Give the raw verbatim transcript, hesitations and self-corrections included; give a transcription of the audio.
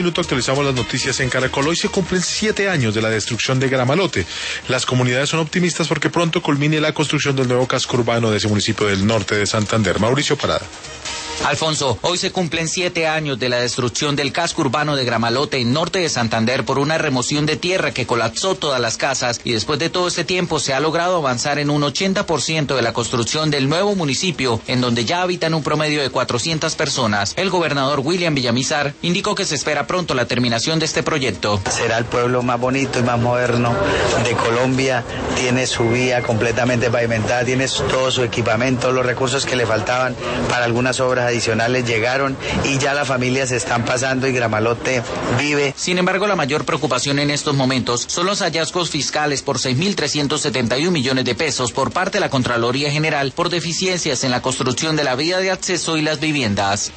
Minuto actualizamos las noticias en Caracol. Hoy se cumplen siete años de la destrucción de Gramalote. Las comunidades son optimistas porque pronto culmine la construcción del nuevo casco urbano de ese municipio del norte de Santander. Mauricio Parada. Alfonso, hoy se cumplen siete años de la destrucción del casco urbano de Gramalote en norte de Santander por una remoción de tierra que colapsó todas las casas, y después de todo este tiempo se ha logrado avanzar en un ochenta por ciento de la construcción del nuevo municipio, en donde ya habitan un promedio de cuatrocientas personas. El gobernador William Villamizar indicó que se espera pronto la terminación de este proyecto. Será el pueblo más bonito y más moderno de Colombia, tiene su vía completamente pavimentada, tiene todo su equipamiento, los recursos que le faltaban para algunas obras adicionales llegaron y ya las familias se están pasando y Gramalote vive. Sin embargo, la mayor preocupación en estos momentos son los hallazgos fiscales por seis mil trescientos setenta y un millones de pesos por parte de la Contraloría General por deficiencias en la construcción de la vía de acceso y las viviendas.